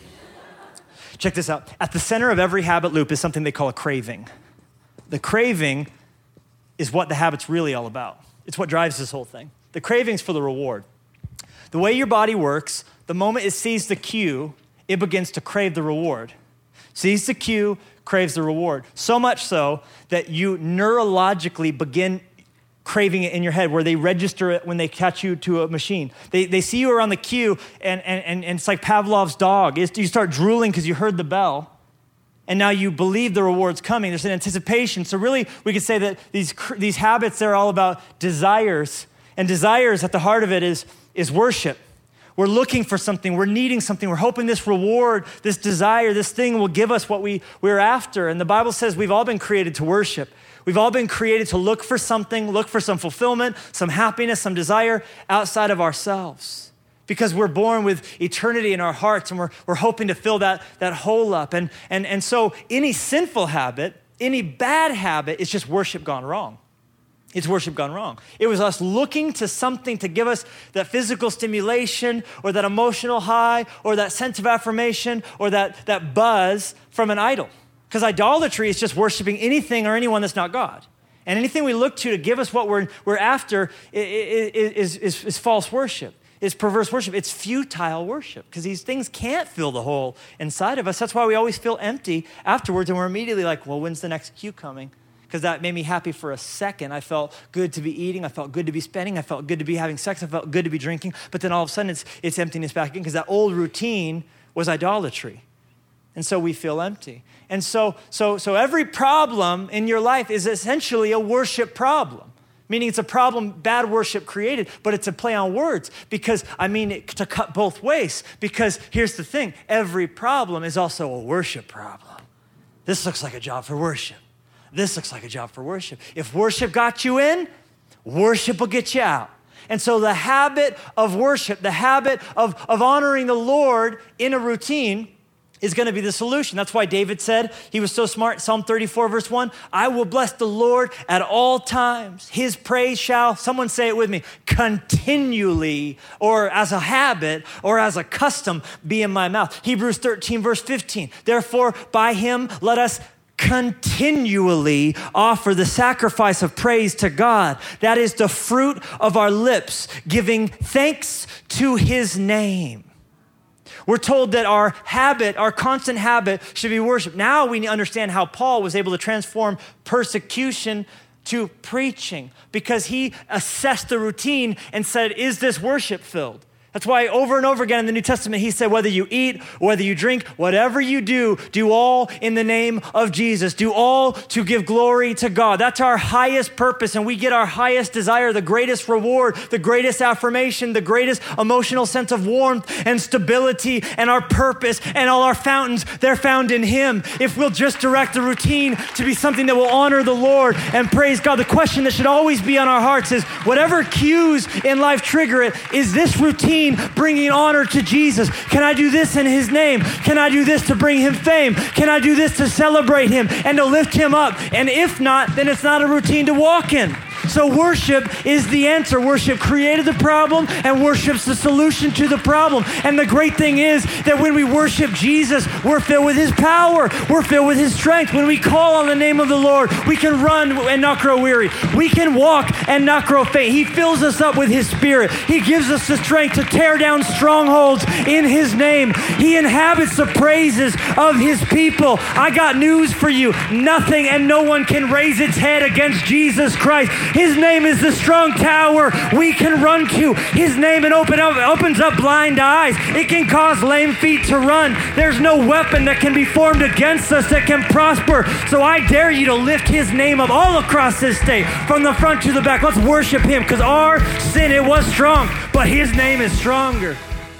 Check this out. At the center of every habit loop is something they call a craving. The craving is what the habit's really all about. It's what drives this whole thing. The craving's for the reward. The way your body works, the moment it sees the cue, it begins to crave the reward. Sees the cue, craves the reward. So much so that you neurologically begin craving it in your head, where they register it when they catch you to a machine. They see you around the cue, and it's like Pavlov's dog. You start drooling because you heard the bell. And now you believe the reward's coming. There's an anticipation. So really, we could say that these habits, they're all about desires. And desires at the heart of it is worship. We're looking for something. We're needing something. We're hoping this reward, this desire, this thing will give us what we're after. And the Bible says we've all been created to worship. We've all been created to look for something, look for some fulfillment, some happiness, some desire outside of ourselves. Because we're born with eternity in our hearts and we're hoping to fill that hole up. And so any sinful habit, any bad habit is just worship gone wrong. It's worship gone wrong. It was us looking to something to give us that physical stimulation or that emotional high or that sense of affirmation or that buzz from an idol. Because idolatry is just worshiping anything or anyone that's not God. And anything we look to give us what we're after is false worship. It's perverse worship. It's futile worship because these things can't fill the hole inside of us. That's why we always feel empty afterwards, and we're immediately like, well, when's the next cue coming? Because that made me happy for a second. I felt good to be eating. I felt good to be spending. I felt good to be having sex. I felt good to be drinking. But then all of a sudden, it's emptiness back again because that old routine was idolatry. And so we feel empty. And so every problem in your life is essentially a worship problem. Meaning it's a problem bad worship created, but it's a play on words because it to cut both ways. Because here's the thing, every problem is also a worship problem. This looks like a job for worship. This looks like a job for worship. If worship got you in, worship will get you out. And so the habit of worship, the habit of honoring the Lord in a routine is going to be the solution. That's why David said, he was so smart, Psalm 34, verse 1, I will bless the Lord at all times. His praise shall, someone say it with me, continually, or as a habit, or as a custom, be in my mouth. Hebrews 13, verse 15, therefore by him let us continually offer the sacrifice of praise to God. That is the fruit of our lips, giving thanks to his name. We're told that our constant habit should be worship. Now we understand how Paul was able to transform persecution to preaching because he assessed the routine and said, is this worship filled? That's why over and over again in the New Testament, he said, whether you eat, whether you drink, whatever you do all in the name of Jesus. Do all to give glory to God. That's our highest purpose, and we get our highest desire, the greatest reward, the greatest affirmation, the greatest emotional sense of warmth and stability, and our purpose and all our fountains, they're found in him. If we'll just direct the routine to be something that will honor the Lord and praise God, the question that should always be on our hearts is, whatever cues in life trigger it, is this routine bringing honor to Jesus? Can I do this in his name? Can I do this to bring him fame? Can I do this to celebrate him and to lift him up? And if not, then it's not a routine to walk in. So worship is the answer. Worship created the problem, and worship's the solution to the problem. And the great thing is that when we worship Jesus, we're filled with his power. We're filled with his strength. When we call on the name of the Lord, we can run and not grow weary. We can walk and not grow faint. He fills us up with his spirit. He gives us the strength to tear down strongholds in his name. He inhabits the praises of his people. I got news for you. Nothing and no one can raise its head against Jesus Christ. His name is the strong tower we can run to. His name opens up blind eyes. It can cause lame feet to run. There's no weapon that can be formed against us that can prosper. So I dare you to lift his name up all across this state, from the front to the back. Let's worship him, because our sin, it was strong, but his name is stronger.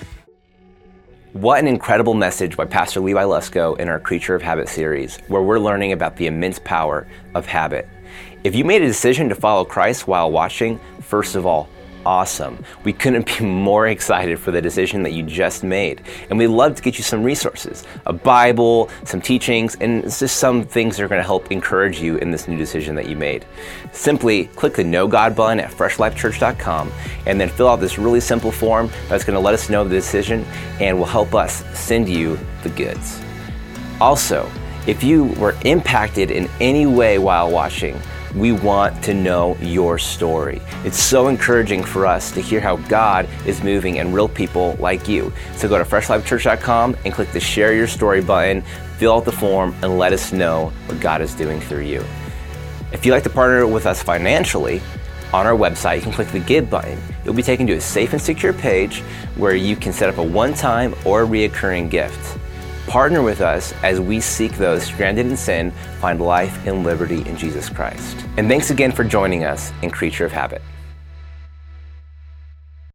What an incredible message by Pastor Levi Lusko in our Creature of Habit series, where we're learning about the immense power of habit. If you made a decision to follow Christ while watching, first of all, awesome. We couldn't be more excited for the decision that you just made. And we'd love to get you some resources, a Bible, some teachings, and it's just some things that are going to help encourage you in this new decision that you made. Simply click the Know God button at FreshLifeChurch.com and then fill out this really simple form that's going to let us know the decision and will help us send you the goods. Also, if you were impacted in any way while watching, we want to know your story. It's so encouraging for us to hear how God is moving in real people like you. So go to FreshLifeChurch.com and click the Share Your Story button, fill out the form, and let us know what God is doing through you. If you'd like to partner with us financially, on our website, you can click the Give button. You'll be taken to a safe and secure page where you can set up a one-time or reoccurring gift. Partner with us as we seek those stranded in sin find life and liberty in Jesus Christ. And thanks again for joining us in Creature of Habit.